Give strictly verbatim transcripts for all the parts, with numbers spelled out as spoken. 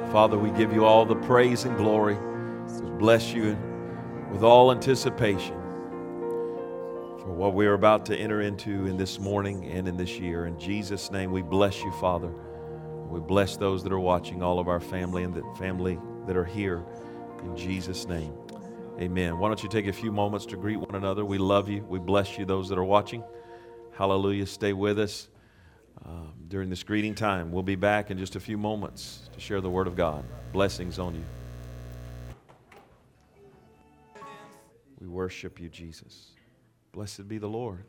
Father, we give you all the praise and glory. We bless you with all anticipation for what we are about to enter into in this morning and in this year. In Jesus' name, we bless you, Father. We bless those that are watching, all of our family and the family that are here. In Jesus' name, amen. Why don't you take a few moments to greet one another? We love you. We bless you, those that are watching. Hallelujah. Stay with us um, during this greeting time. We'll be back in just a few moments to share the Word of God. Blessings on you. We worship you, Jesus. Blessed be the Lord.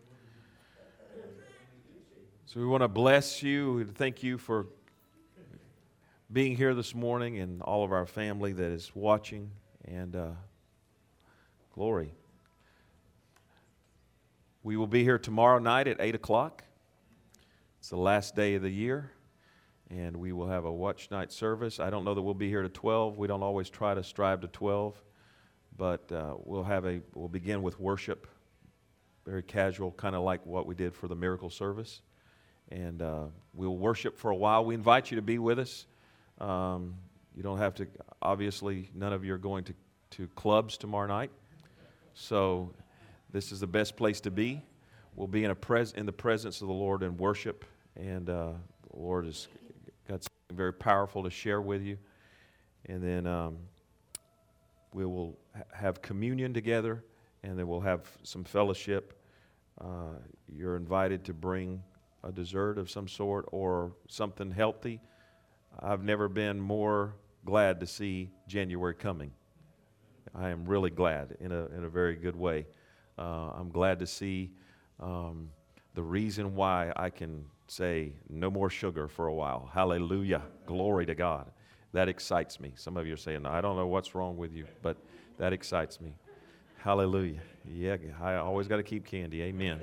So we want to bless you and thank you for being here this morning and all of our family that is watching. And uh, glory. We will be here tomorrow night at eight o'clock. It's the last day of the year. And we will have a watch night service. I don't know that we'll be here to twelve. We don't always try to strive to twelve. But uh, we'll have a, we'll begin with worship. Very casual, kind of like what we did for the miracle service. And uh, we'll worship for a while. We invite you to be with us. Um, you don't have to, obviously, none of you are going to, to clubs tomorrow night. So this is the best place to be. We'll be in, a pres- in the presence of the Lord and worship. And uh, the Lord has got something very powerful to share with you. And then um, we will ha- have communion together. And then we'll have some fellowship. Uh, you're invited to bring a dessert of some sort or something healthy. I've never been more glad to see January coming. I am really glad in a in a very good way. Uh, I'm glad to see um, the reason why I can say no more sugar for a while. Hallelujah. Glory to God. That excites me. Some of you are saying, I don't know what's wrong with you, but that excites me. Hallelujah. Yeah, I always got to keep candy. Amen.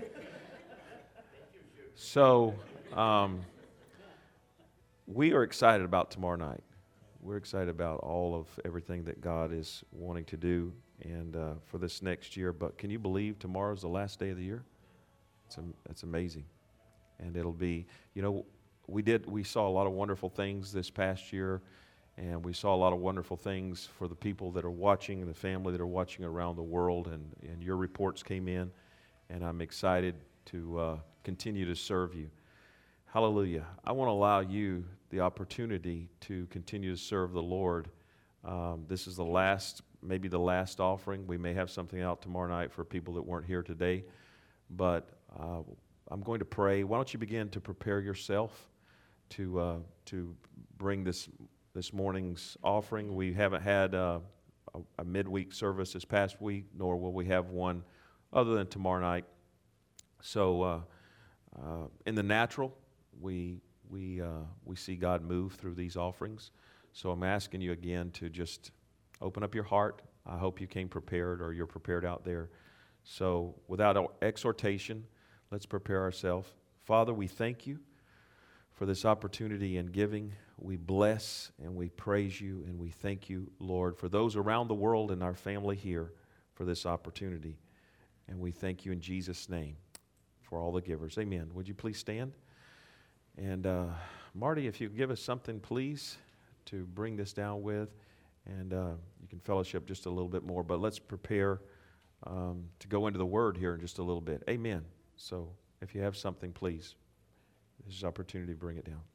So, um, we are excited about tomorrow night. We're excited about all of everything that God is wanting to do and uh, for this next year. But can you believe tomorrow's the last day of the year? It's it's amazing, and it'll be. You know, we did we saw a lot of wonderful things this past year. And we saw a lot of wonderful things for the people that are watching and the family that are watching around the world. And, and your reports came in, and I'm excited to uh, continue to serve you. Hallelujah. I want to allow you the opportunity to continue to serve the Lord. Um, this is the last, maybe the last offering. We may have something out tomorrow night for people that weren't here today. But uh, I'm going to pray. Why don't you begin to prepare yourself to uh, to bring this This morning's offering. We haven't had uh, a, a midweek service this past week, nor will we have one other than tomorrow night. So, uh, uh, in the natural, we we uh, we see God move through these offerings. So, I'm asking you again to just open up your heart. I hope you came prepared, or you're prepared out there. So, without exhortation, let's prepare ourselves. Father, we thank you for this opportunity and giving. We bless and we praise you and we thank you, Lord, for those around the world and our family here for this opportunity. And we thank you in Jesus' name for all the givers. Amen. Would you please stand? And uh, Marty, if you give us something, please, to bring this down with. And uh, you can fellowship just a little bit more. But let's prepare um, to go into the Word here in just a little bit. Amen. So if you have something, please. This is an opportunity to bring it down.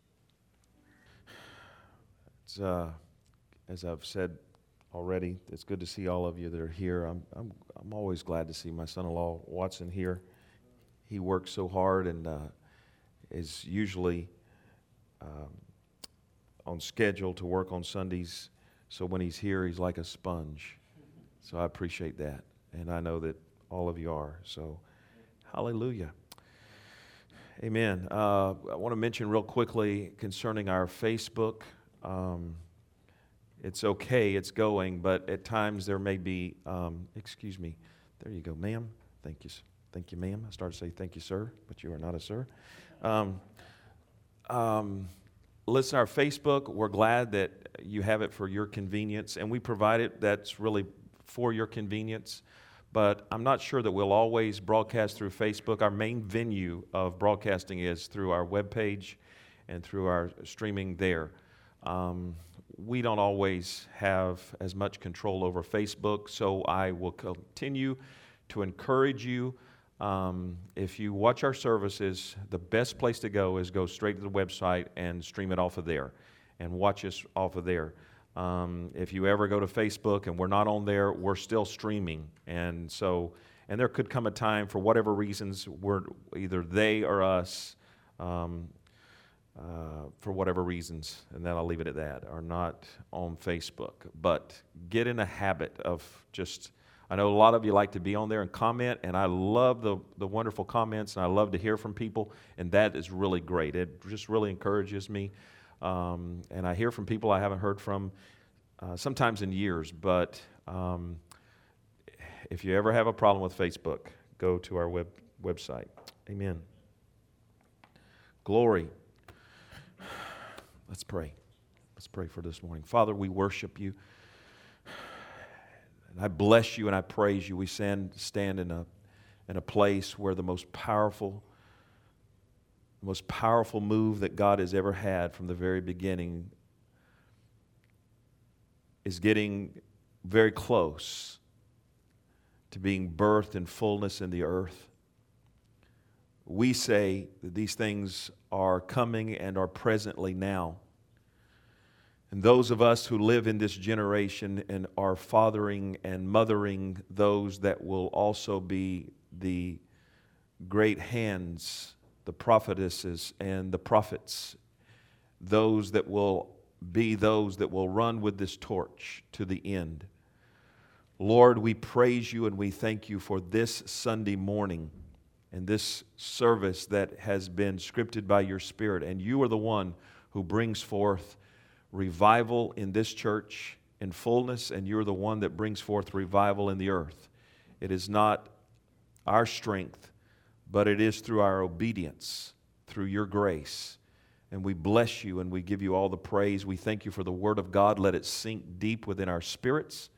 It's, uh, as I've said already, it's good to see all of you that are here. I'm I'm I'm always glad to see my son-in-law Watson here. He works so hard and uh, is usually um, on schedule to work on Sundays. So when he's here, he's like a sponge. So I appreciate that, and I know that all of you are. So, hallelujah. Amen. Uh, I want to mention real quickly concerning our Facebook. Um, it's okay, it's going, but at times there may be, um, excuse me, there you go, ma'am. Thank you. Thank you, ma'am. I started to say thank you, sir, but you are not a sir. Um, um, listen, our Facebook, we're glad that you have it for your convenience, and we provide it. That's really for your convenience. But I'm not sure that we'll always broadcast through Facebook. Our main venue of broadcasting is through our webpage and through our streaming there. Um, we don't always have as much control over Facebook, so I will continue to encourage you. Um, if you watch our services, the best place to go is go straight to the website and stream it off of there and watch us off of there. Um, if you ever go to Facebook and we're not on there, we're still streaming. And so, and there could come a time for whatever reasons, we're either they or us, um, uh, for whatever reasons, and then I'll leave it at that, are not on Facebook. But get in a habit of just, I know a lot of you like to be on there and comment, and I love the, the wonderful comments, and I love to hear from people, and that is really great. It just really encourages me. Um, and I hear from people I haven't heard from uh, sometimes in years, but um, if you ever have a problem with Facebook, go to our web website. Amen. Glory. Let's pray. Let's pray for this morning. Father, we worship you. And I bless you and I praise you. We stand, stand in a, in a place where the most powerful, most powerful move that God has ever had from the very beginning is getting very close to being birthed in fullness in the earth. We say that these things are coming and are presently now. And those of us who live in this generation and are fathering and mothering those that will also be the great hands, the prophetesses and the prophets, those that will be those that will run with this torch to the end. Lord, we praise you and we thank you for this Sunday morning and this service that has been scripted by your Spirit. And you are the one who brings forth revival in this church in fullness, and you're the one that brings forth revival in the earth. It is not our strength, but it is through our obedience, through your grace. And we bless you and we give you all the praise. We thank you for the Word of God. Let it sink deep within our spirits.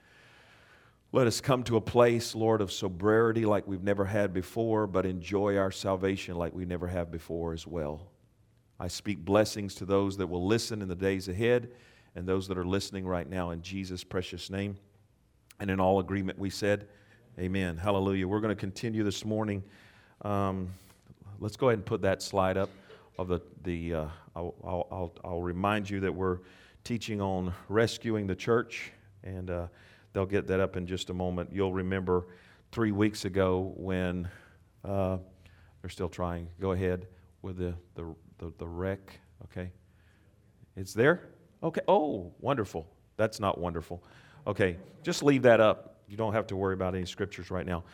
Let us come to a place, Lord, of sobriety like we've never had before, but enjoy our salvation like we never have before as well. I speak blessings to those that will listen in the days ahead and those that are listening right now in Jesus' precious name. And in all agreement we said, amen. Hallelujah. We're going to continue this morning. Um, let's go ahead and put that slide up of the, the uh, I'll, I'll, I'll remind you that we're teaching on rescuing the church, and uh, they'll get that up in just a moment. You'll remember three weeks ago when uh, they're still trying. Go ahead with the, the, the, the wreck, okay? It's there? Okay. Oh, wonderful. That's not wonderful. Okay, just leave that up. You don't have to worry about any scriptures right now.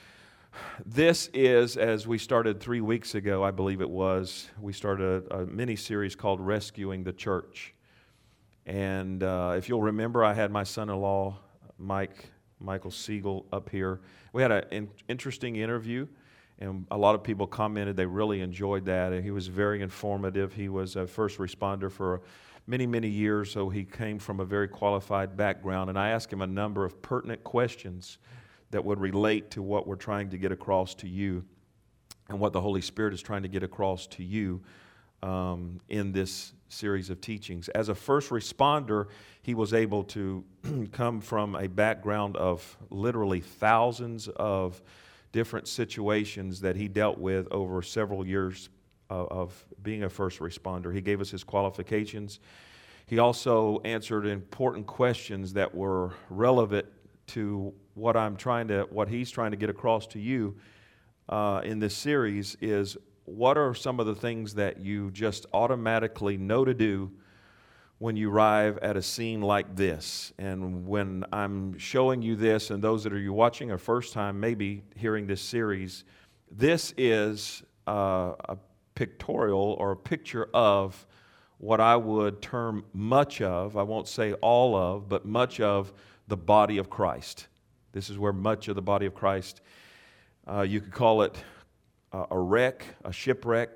This is, as we started three weeks ago, I believe it was, we started a, a mini-series called Rescuing the Church. And uh, if you'll remember, I had my son-in-law, Mike, Michael Siegel, up here. We had an in- interesting interview, and a lot of people commented they really enjoyed that. And he was very informative. He was a first responder for many, many years, so he came from a very qualified background. And I asked him a number of pertinent questions that would relate to what we're trying to get across to you and what the Holy Spirit is trying to get across to you um, in this series of teachings. As a first responder, he was able to come from a background of literally thousands of different situations that he dealt with over several years of, of being a first responder. He gave us his qualifications. He also answered important questions that were relevant to what I'm trying to, what he's trying to get across to you uh, in this series is, what are some of the things that you just automatically know to do when you arrive at a scene like this? And when I'm showing you this, and those that are you watching a first time maybe hearing this series, this is uh, a pictorial or a picture of what I would term much of, I won't say all of, but much of the body of Christ. This is where much of the body of Christ, uh, you could call it uh, a wreck, a shipwreck,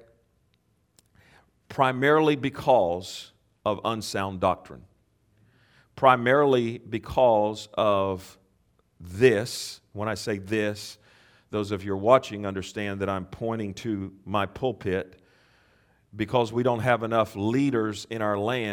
primarily because of unsound doctrine. Primarily because of this. When I say this, those of you who are watching understand that I'm pointing to my pulpit, because we don't have enough leaders in our land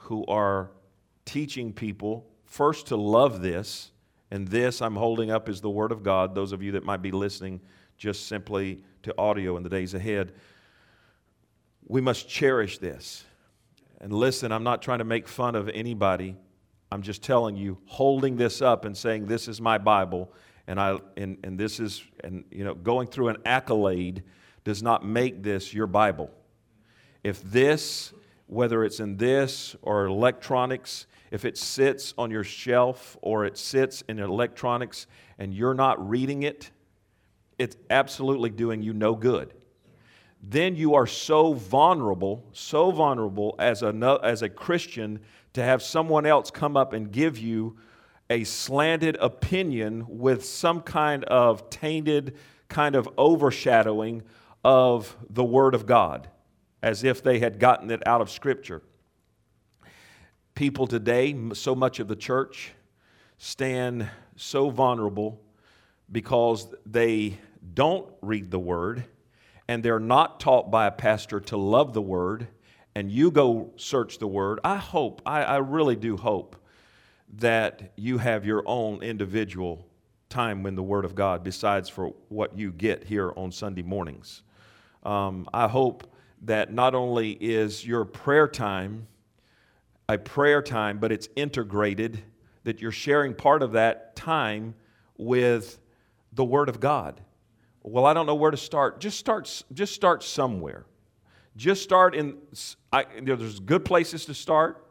who are teaching people first to love this, and this I'm holding up is the Word of God, those of you that might be listening just simply to audio in the days ahead. We must cherish this. And listen, I'm not trying to make fun of anybody. I'm just telling you, holding this up and saying, this is my Bible, and I and, and this is, and you know, going through an accolade does not make this your Bible. If this, whether it's in this or electronics, if it sits on your shelf or it sits in electronics and you're not reading it, it's absolutely doing you no good. Then you are so vulnerable, so vulnerable as a, as a Christian to have someone else come up and give you a slanted opinion with some kind of tainted kind of overshadowing of the Word of God, as if they had gotten it out of Scripture. People today, so much of the church, stand so vulnerable because they don't read the Word and they're not taught by a pastor to love the Word, and you go search the Word. I hope, I, I really do hope that you have your own individual time in the Word of God besides for what you get here on Sunday mornings. Um, I hope that not only is your prayer time a prayer time, but it's integrated, that you're sharing part of that time with the Word of God. Well, I don't know where to start. Just start, just start somewhere. Just start in, I, you know, there's good places to start.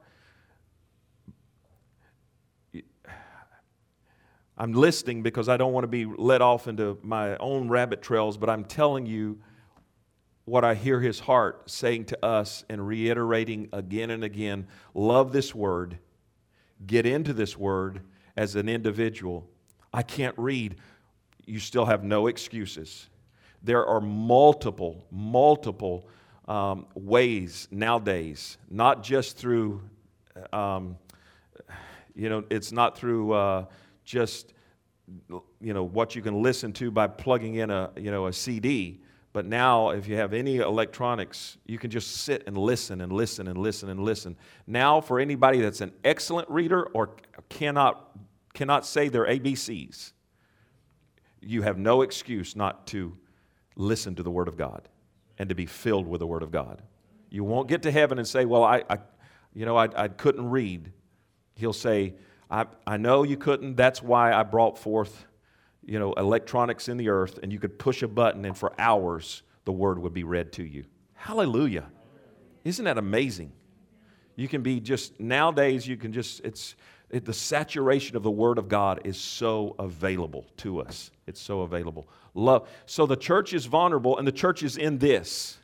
I'm listening because I don't want to be led off into my own rabbit trails, but I'm telling you what I hear His heart saying to us and reiterating again and again. Love this Word. Get into this Word as an individual. I can't read. You still have no excuses. There are multiple, multiple um, ways nowadays, not just through, um, you know, it's not through uh, just, you know, what you can listen to by plugging in a, you know, a C D. But now, if you have any electronics, you can just sit and listen and listen and listen and listen. Now, for anybody that's an excellent reader or cannot cannot say their A B Cs, you have no excuse not to listen to the Word of God and to be filled with the Word of God. You won't get to heaven and say, well, I, I you know, I, I couldn't read. He'll say, I, I know you couldn't. That's why I brought forth, you know, electronics in the earth, and you could push a button, and for hours the Word would be read to you. Hallelujah. Isn't that amazing? You can be just, nowadays you can just, it's, it, the saturation of the Word of God is so available to us. It's so available. Love. So the church is vulnerable, and the church is in this.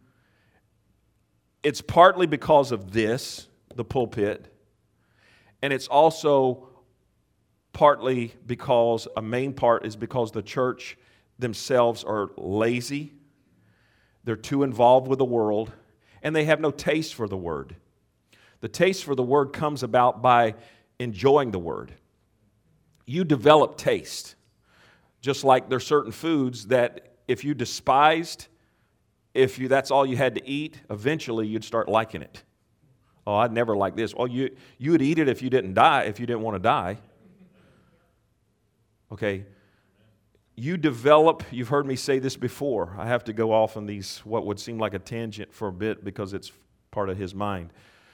It's partly because of this, the pulpit, and it's also partly because, a main part is because the church themselves are lazy, they're too involved with the world, and they have no taste for the Word. The taste for the Word comes about by enjoying the Word. You develop taste. Just like there's certain foods that if you despised, if you that's all you had to eat, eventually you'd start liking it. Oh, I'd never like this. Well, you, you would eat it if you didn't die, if you didn't want to die. Okay, you develop, you've heard me say this before. I have to go off on these, what would seem like a tangent for a bit because it's part of his mind.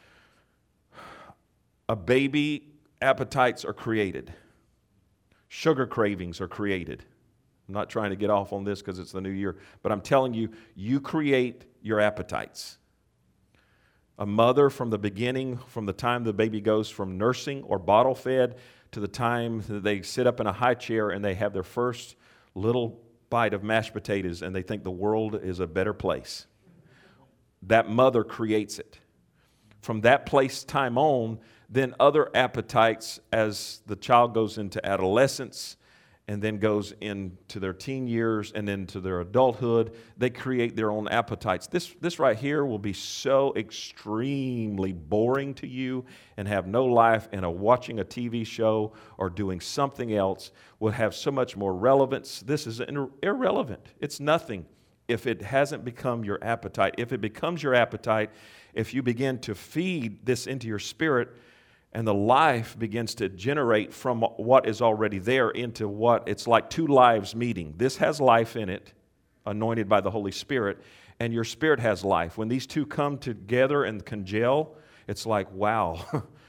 A baby, appetites are created. Sugar cravings are created. I'm not trying to get off on this because it's the new year, but I'm telling you, you create your appetites. A mother from the beginning, from the time the baby goes from nursing or bottle fed to the time that they sit up in a high chair and they have their first little bite of mashed potatoes and they think the world is a better place. That mother creates it. From that place time on, then other appetites as the child goes into adolescence and then goes into their teen years and into their adulthood, they create their own appetites. This, this right here will be so extremely boring to you and have no life, and a watching a T V show or doing something else will have so much more relevance. This is irrelevant. It's nothing. if it hasn't become your appetite. If it becomes your appetite, if you begin to feed this into your spirit, and the life begins to generate from what is already there into what it's like two lives meeting. This has life in it, anointed by the Holy Spirit, and your spirit has life. When these two come together and congeal, it's like, wow,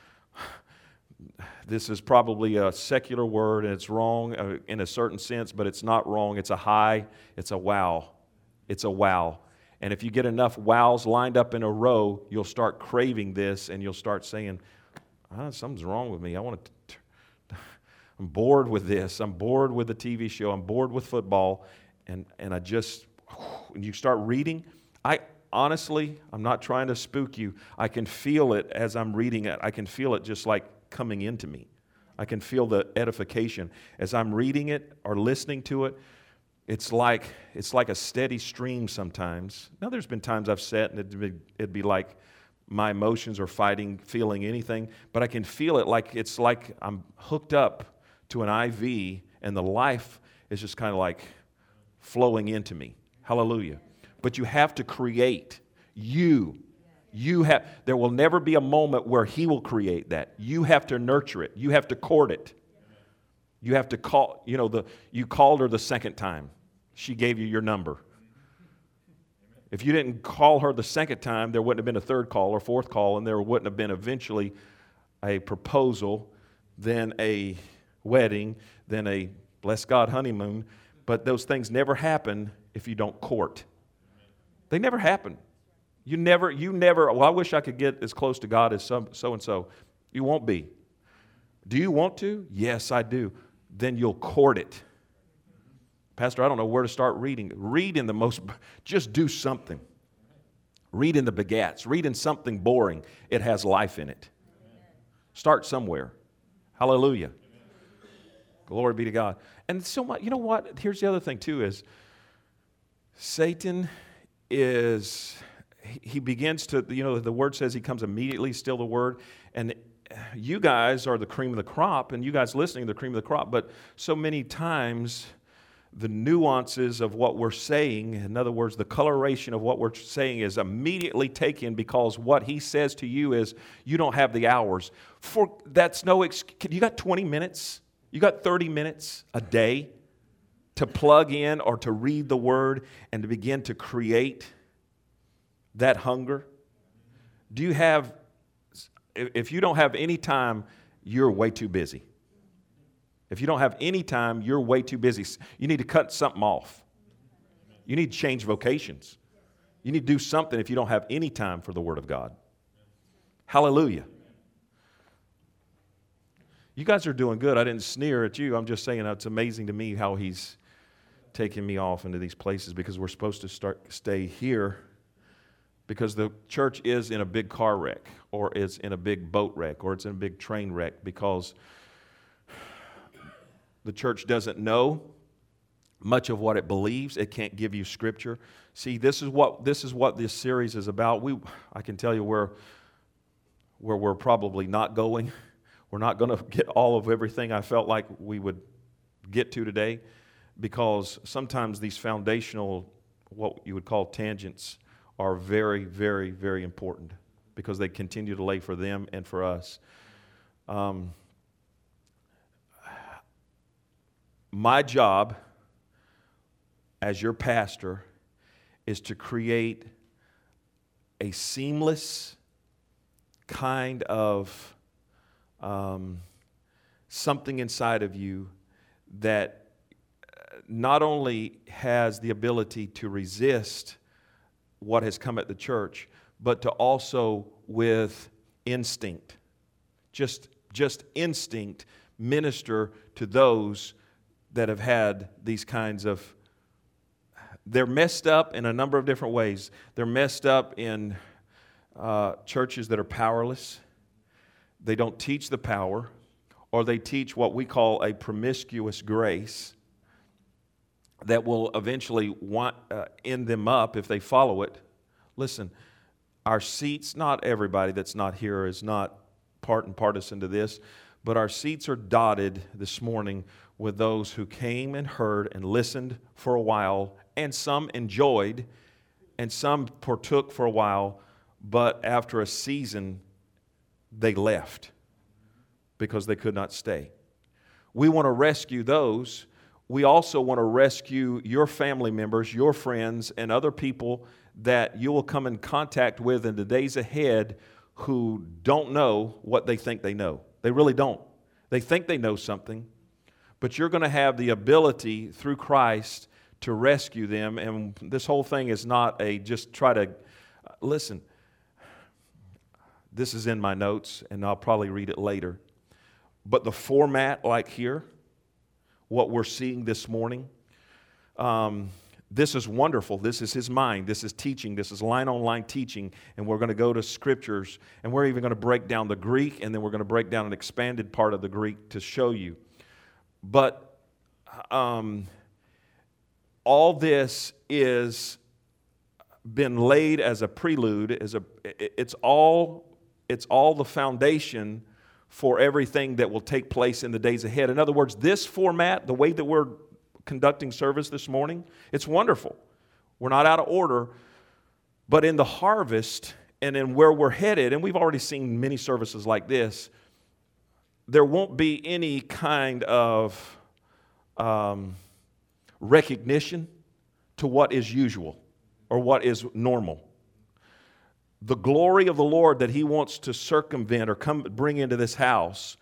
this is probably a secular word, and it's wrong uh, in a certain sense, but it's not wrong. It's a high, it's a wow. It's a wow. And if you get enough wows lined up in a row, you'll start craving this, and you'll start saying, ah, something's wrong with me. I want to. T- I'm bored with this. I'm bored with the T V show. I'm bored with football, and and I just. When you start reading, I honestly, I'm not trying to spook you. I can feel it as I'm reading it. I can feel it just like coming into me. I can feel the edification as I'm reading it or listening to it. It's like it's like a steady stream sometimes. Now, there's been times I've sat and it'd be, it'd be like my emotions are fighting, feeling anything, but I can feel it like it's like I'm hooked up to an I V, and the life is just kind of like flowing into me. Hallelujah. But you have to create. You. You have. There will never be a moment where He will create that. You have to nurture it. You have to court it. You have to call, you know, the you called her the second time. She gave you your number. If you didn't call her the second time, there wouldn't have been a third call or fourth call, and there wouldn't have been eventually a proposal, then a wedding, then a, bless God, honeymoon. But those things never happen if you don't court. They never happen. You never, you never, well, I wish I could get as close to God as some, so-and-so. You won't be. Do you want to? Yes, I do. Then you'll court it. Pastor, I don't know where to start reading. Read in the most, just do something. Read in the begats. Read in something boring. It has life in it. Start somewhere. Hallelujah. Glory be to God. And so much, you know what? Here's the other thing too is Satan is, he begins to, you know, the word says he comes immediately, steal the word. And you guys are the cream of the crop, and you guys listening are the cream of the crop. But so many times the nuances of what we're saying, in other words, the coloration of what we're saying is immediately taken because what he says to you is, you don't have the hours. For that's no excuse. You got twenty minutes? You got thirty minutes a day to plug in or to read the Word and to begin to create that hunger? Do you have, if you don't have any time, you're way too busy. If you don't have any time, you're way too busy. You need to cut something off. You need to change vocations. You need to do something if you don't have any time for the Word of God. Hallelujah. You guys are doing good. I didn't sneer at you. I'm just saying it's amazing to me how he's taking me off into these places because we're supposed to start stay here because the church is in a big car wreck or it's in a big boat wreck or it's in a big train wreck because the church doesn't know much of what it believes. It can't give you scripture. See, this is what this is what this series is about. We, I can tell you where, where we're probably not going. We're not going to get all of everything I felt like we would get to today because sometimes these foundational, what you would call tangents, are very, very, very important because they continue to lay for them and for us. Um, my job as your pastor is to create a seamless kind of um, something inside of you that not only has the ability to resist what has come at the church, but to also with instinct, just, just instinct, minister to those that have had these kinds of, they're messed up in a number of different ways. They're messed up in uh, churches that are powerless. They don't teach the power, or they teach what we call a promiscuous grace that will eventually want, uh, end them up if they follow it. Listen, our seats, not everybody that's not here is not part and partisan to this, but our seats are dotted this morning with those who came and heard and listened for a while and some enjoyed, and some partook for a while, but after a season, they left because they could not stay. We want to rescue those. We also want to rescue your family members, your friends, and other people that you will come in contact with in the days ahead who don't know what they think they know. They really don't. They think they know something, but you're going to have the ability through Christ to rescue them. And this whole thing is not a just try to, listen, this is in my notes, and I'll probably read it later. But the format like here, what we're seeing this morning, um, this is wonderful. This is his mind. This is teaching. This is line-on-line teaching. And we're going to go to scriptures, and we're even going to break down the Greek, and then we're going to break down an expanded part of the Greek to show you. But um, all this is been laid as a prelude, as a it's all it's all the foundation for everything that will take place in the days ahead. In other words, this format, the way that we're conducting service this morning, it's wonderful. We're not out of order, but in the harvest and in where we're headed, and we've already seen many services like this, there won't be any kind of um, recognition to what is usual or what is normal. The glory of the Lord that he wants to circumvent or come bring into this house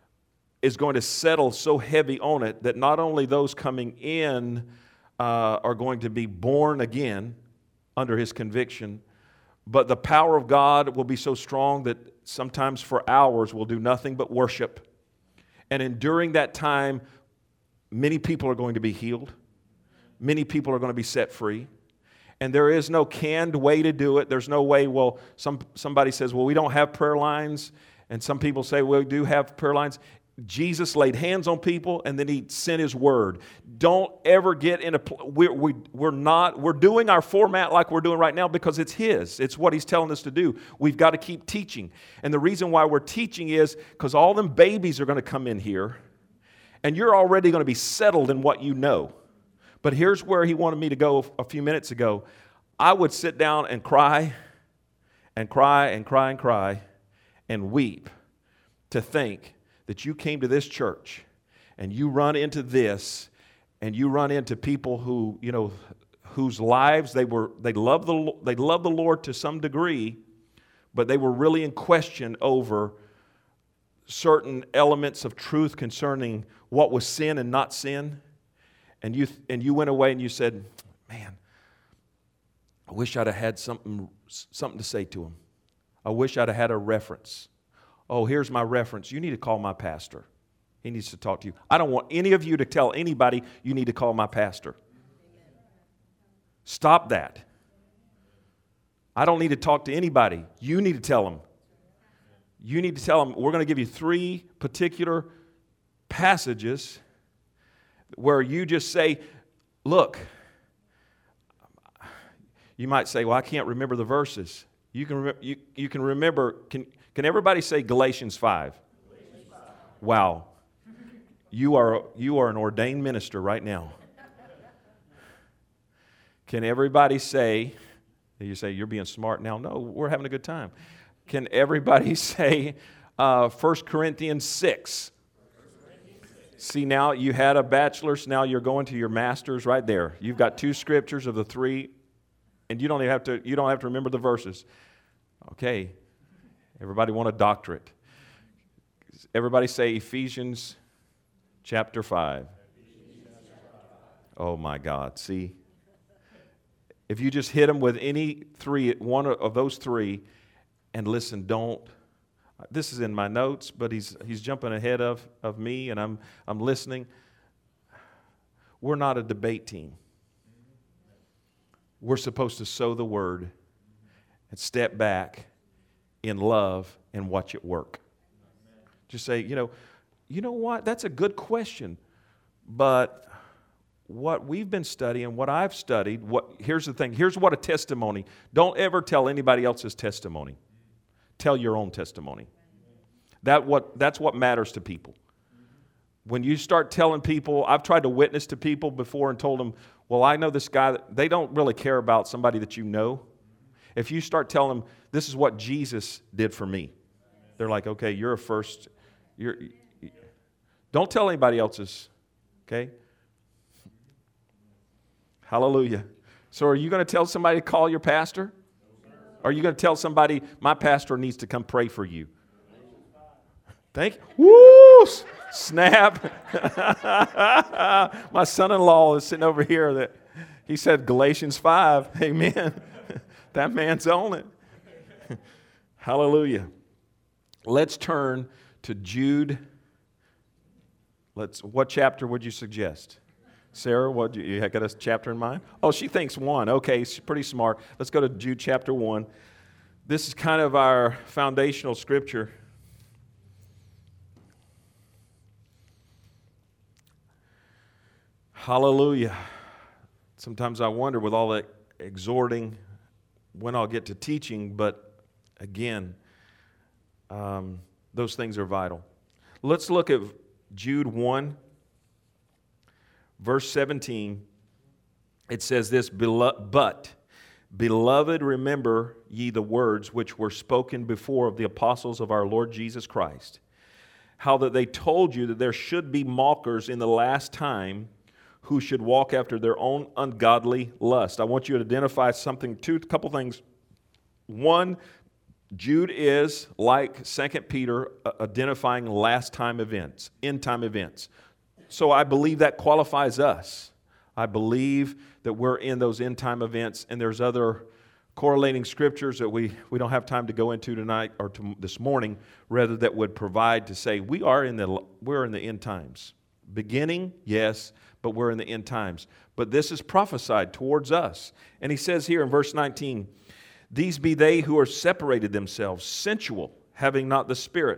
is going to settle so heavy on it that not only those coming in uh, are going to be born again under his conviction, but the power of God will be so strong that sometimes for hours we'll do nothing but worship. And in during that time, many people are going to be healed. Many people are going to be set free. And there is no canned way to do it. There's no way, well, some somebody says, well, we don't have prayer lines. And some people say, well, we do have prayer lines. Jesus laid hands on people, and then he sent his word. Don't ever get in a, we're, we, we're not, we're doing our format like we're doing right now because it's his. It's what he's telling us to do. We've got to keep teaching. And the reason why we're teaching is because all them babies are going to come in here, and you're already going to be settled in what you know. But here's where he wanted me to go a few minutes ago. I would sit down and cry and cry and cry and cry and weep to think that you came to this church and you run into this and you run into people who, you know, whose lives they were, they loved the, they loved the Lord to some degree, but they were really in question over certain elements of truth concerning what was sin and not sin. And you and you went away and you said, man, I wish I'd have had something, something to say to him. I wish I'd have had a reference. Oh, here's my reference. You need to call my pastor. He needs to talk to you. I don't want any of you to tell anybody you need to call my pastor. Stop that. I don't need to talk to anybody. You need to tell them. You need to tell them, we're going to give you three particular passages where you just say, look, you might say, well, I can't remember the verses. You can, rem- you, you can remember, can, can everybody say Galatians five? Galatians five. Wow. You are, you are an ordained minister right now. Can everybody say, you say, you're being smart now? No, we're having a good time. Can everybody say uh, First Corinthians six? See, now you had a bachelor's, now you're going to your master's right there. You've got two scriptures of the three, and you don't even have to, you don't have to remember the verses. Okay, everybody want a doctorate. Everybody say Ephesians chapter five. Oh my God, see? If you just hit them with any three, one of those three, and listen, don't, this is in my notes, but he's he's jumping ahead of, of me, and I'm I'm listening. We're not a debate team. We're supposed to sow the word and step back in love and watch it work. Just say, you know, you know what? That's a good question, but what we've been studying, what I've studied, what here's the thing. Here's what a testimony. Don't ever tell anybody else's testimony. Tell your own testimony. That what that's what matters to people. When you start telling people, I've tried to witness to people before and told them, well, I know this guy, that they don't really care about somebody that you know. If you start telling them, this is what Jesus did for me, they're like, okay, you're a first, you're, don't tell anybody else's, okay? Hallelujah. So are you going to tell somebody to call your pastor? Or are you going to tell somebody, my pastor needs to come pray for you? Thank you. Woo! Snap. My son-in-law is sitting over here. That he said Galatians five. Amen. That man's on it. Hallelujah. Let's turn to Jude. Let's. What chapter would you suggest? Sarah, what, you got a chapter in mind? Oh, she thinks one. Okay, she's pretty smart. Let's go to Jude chapter one. This is kind of our foundational scripture. Hallelujah. Sometimes I wonder with all that exhorting when I'll get to teaching, but again, um, those things are vital. Let's look at Jude one. Verse seventeen, it says this, but, beloved, remember ye the words which were spoken before of the apostles of our Lord Jesus Christ, how that they told you that there should be mockers in the last time who should walk after their own ungodly lust. I want you to identify something, two, a couple things. One, Jude is, like Second Peter, identifying last time events, end time events. So I believe that qualifies us. I believe that we're in those end time events, and there's other correlating scriptures that we, we don't have time to go into tonight or to, this morning, rather that would provide to say we are in the we're in the end times. Beginning, yes, but we're in the end times. But this is prophesied towards us. And he says here in verse nineteen, these be they who are separated themselves, sensual, having not the Spirit.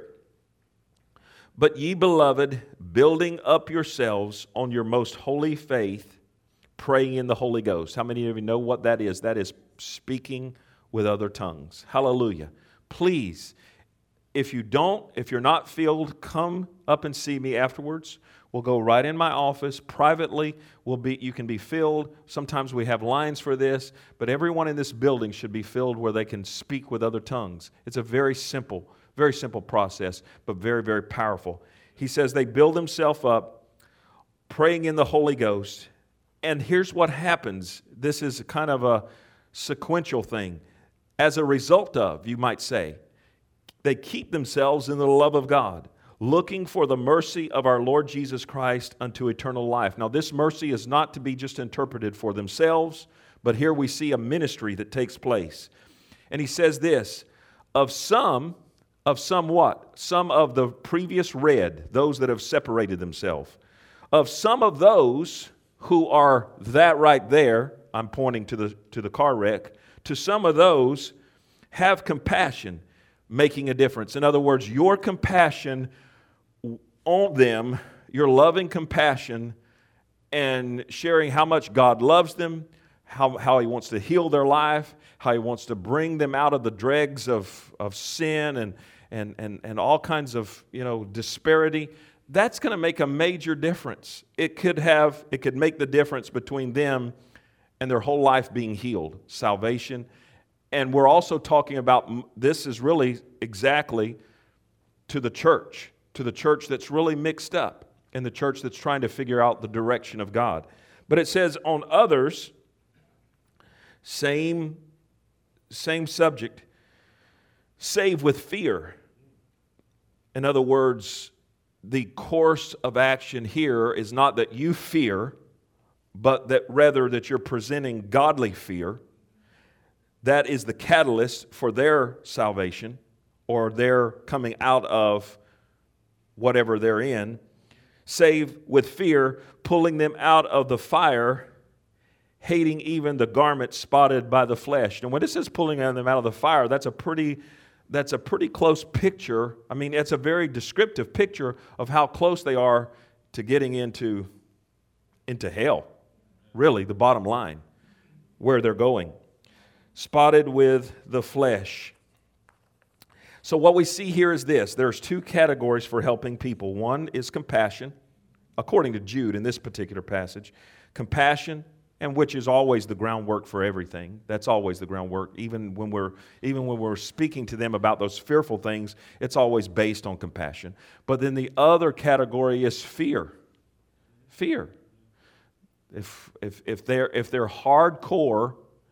But ye, beloved, building up yourselves on your most holy faith, praying in the Holy Ghost. How many of you know what that is? That is speaking with other tongues. Hallelujah. Please, if you don't, if you're not filled, come up and see me afterwards. We'll go right in my office privately. We'll be, you can be filled. Sometimes we have lines for this, but everyone in this building should be filled where they can speak with other tongues. It's a very simple Very simple process, but very, very powerful. He says they build themselves up, praying in the Holy Ghost. And here's what happens. This is kind of a sequential thing. As a result of, you might say, they keep themselves in the love of God, looking for the mercy of our Lord Jesus Christ unto eternal life. Now, this mercy is not to be just interpreted for themselves, but here we see a ministry that takes place. And he says this, of some... Of some what? Some of the previous read, those that have separated themselves. Of some of those who are that right there, I'm pointing to the, to the car wreck, to some of those have compassion, making a difference. In other words, your compassion on them, your loving compassion and sharing how much God loves them, how, how He wants to heal their life, how He wants to bring them out of the dregs of, of sin and And, and, and all kinds of, you know, disparity, that's going to make a major difference. It could have, it could make the difference between them and their whole life being healed, salvation. And we're also talking about, this is really exactly to the church, to the church that's really mixed up and the church that's trying to figure out the direction of God. But it says on others, same, same subject, save with fear. In other words, the course of action here is not that you fear, but that rather that you're presenting godly fear. That is the catalyst for their salvation or their coming out of whatever they're in. Save with fear, pulling them out of the fire, hating even the garment spotted by the flesh. And when it says pulling them out of the fire, that's a pretty that's a pretty close picture. I mean, it's a very descriptive picture of how close they are to getting into, into hell. Really, the bottom line, where they're going. Spotted with the flesh. So what we see here is this. There's two categories for helping people. One is compassion. according to Jude in this particular passage, compassion, and which is always the groundwork for everything. That's always the groundwork. Even when we're even when we're speaking to them about those fearful things, it's always based on compassion. But then the other category is fear. Fear. If if if they're if they're hardcore,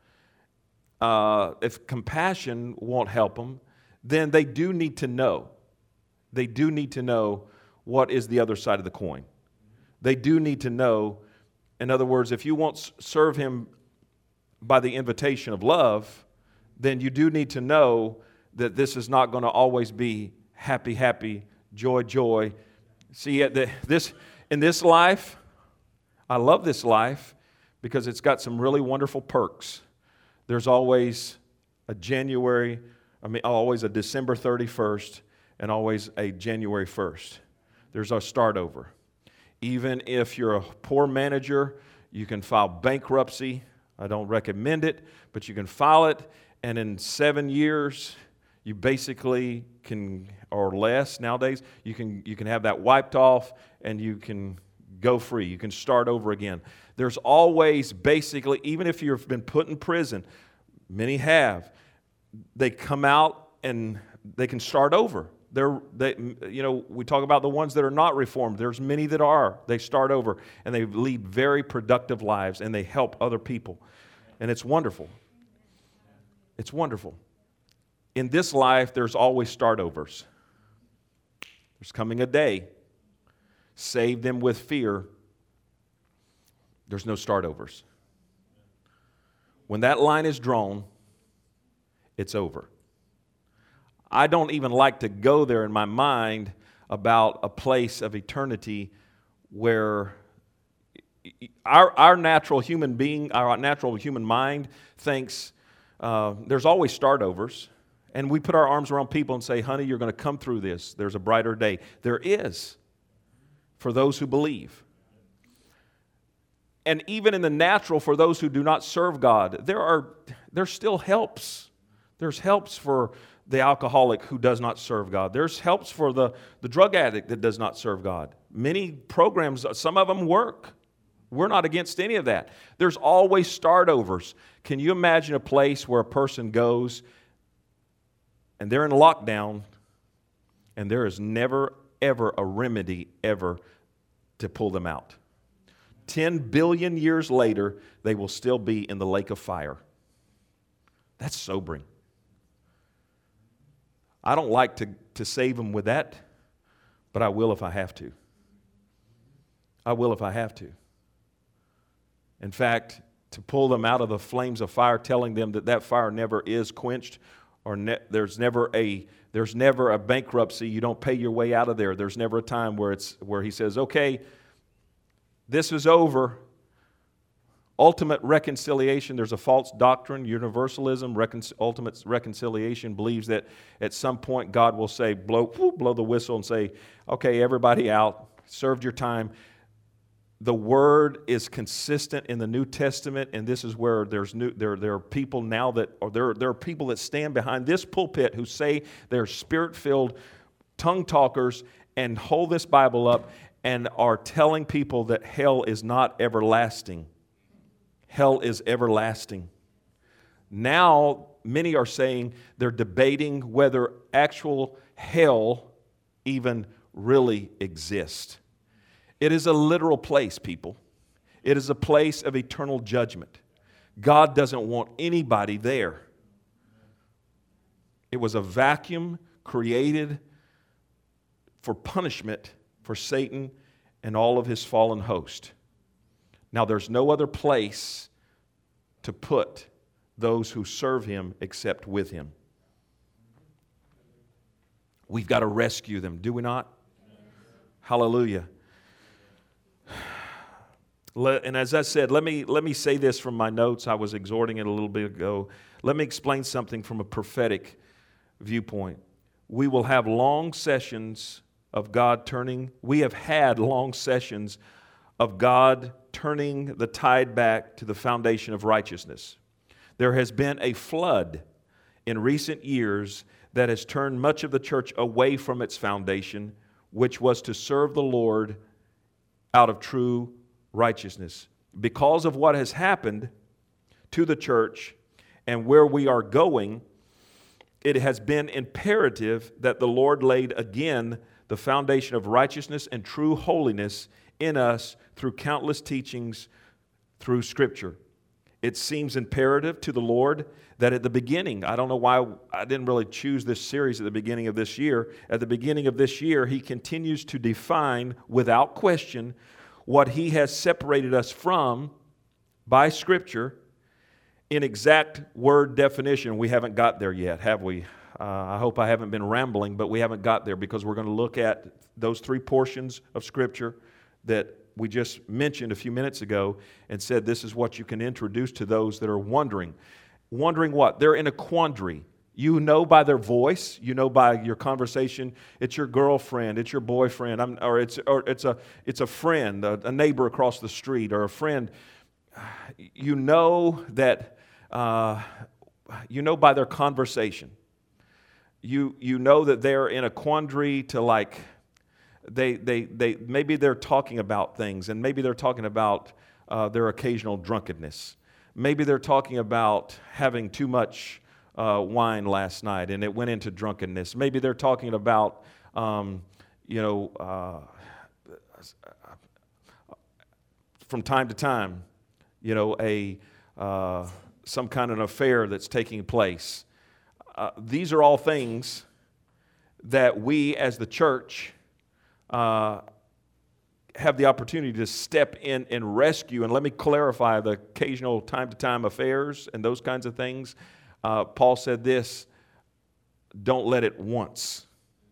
uh, if compassion won't help them, then they do need to know. They do need to know what is the other side of the coin. They do need to know. In other words, if you won't serve him by the invitation of love, then you do need to know that this is not going to always be happy, happy, joy, joy. See, at the, this in this life, I love this life because it's got some really wonderful perks. There's always a January, I mean, always a December thirty-first and always a January first. There's our start over. Even if you're a poor manager, you can file bankruptcy. I don't recommend it, but you can file it, and in seven years, you basically can, or less nowadays, you can you can have that wiped off, and you can go free. You can start over again. There's always basically, even if you've been put in prison, many have, they come out and they can start over. They're, they, you know, we talk about the ones that are not reformed. There's many that are. They start over, and they lead very productive lives, and they help other people. And it's wonderful. It's wonderful. In this life, there's always start-overs. There's coming a day. Save them with fear. There's no start-overs. When that line is drawn, it's over. I don't even like to go there in my mind about a place of eternity where our, our natural human being, our natural human mind thinks uh, there's always start-overs. And we put our arms around people and say, honey, you're going to come through this. There's a brighter day. There is, for those who believe. And even in the natural, for those who do not serve God, there are there's still helps. There's helps for the alcoholic who does not serve God. There's helps for the, the drug addict that does not serve God. Many programs, some of them work. We're not against any of that. There's always start-overs. Can you imagine a place where a person goes and they're in lockdown and there is never, ever a remedy ever to pull them out? Ten billion years later, they will still be in the lake of fire. That's sobering. I don't like to, to save them with that, but I will if I have to. I will if I have to. In fact, to pull them out of the flames of fire, telling them that that fire never is quenched, or ne- there's never a there's never a bankruptcy. You don't pay your way out of there. There's never a time where it's where he says, "Okay, this is over." Ultimate reconciliation, there's a false doctrine, universalism, recon- ultimate reconciliation believes that at some point God will say, blow, whoop, blow the whistle and say, okay, everybody out, served your time. The word is consistent in the New Testament, and this is where there's new, there, there are people now that, or there, there are people that stand behind this pulpit who say they're spirit-filled tongue talkers and hold this Bible up and are telling people that hell is not everlasting. Hell is everlasting. Now, many are saying they're debating whether actual hell even really exists. It is a literal place, people. It is a place of eternal judgment. God doesn't want anybody there. It was a vacuum created for punishment for Satan and all of his fallen host. Now, there's no other place to put those who serve him except with him. We've got to rescue them, do we not? Hallelujah. And as I said, let me, let me say this from my notes. I was exhorting it a little bit ago. Let me explain something from a prophetic viewpoint. We will have long sessions of God turning. We have had long sessions of God turning the tide back to the foundation of righteousness. There has been a flood in recent years that has turned much of the church away from its foundation, which was to serve the Lord out of true righteousness. Because of what has happened to the church and where we are going, it has been imperative that the Lord laid again the foundation of righteousness and true holiness in us through countless teachings through Scripture. It seems imperative to the Lord that at the beginning, I don't know why I didn't really choose this series at the beginning of this year. At the beginning of this year, He continues to define without question what He has separated us from by Scripture in exact word definition. We haven't got there yet, have we? Uh, I hope I haven't been rambling, but we haven't got there because we're going to look at those three portions of Scripture that we just mentioned a few minutes ago and said this is what you can introduce to those that are wondering. Wondering what? They're in a quandary. You know by their voice, you know by your conversation, it's your girlfriend, it's your boyfriend, I'm, or it's or it's a it's a friend, a, a neighbor across the street, or a friend. You know that uh, you know by their conversation. You you know that they're in a quandary to like. They, they, they, maybe they're talking about things, and maybe they're talking about uh, their occasional drunkenness. Maybe they're talking about having too much uh, wine last night, and it went into drunkenness. Maybe they're talking about, um, you know, uh, from time to time, you know, a uh, some kind of affair that's taking place. Uh, these are all things that we, as the church, Uh, have the opportunity to step in and rescue. And let me clarify the occasional time-to-time affairs and those kinds of things. Uh, Paul said this, don't let it once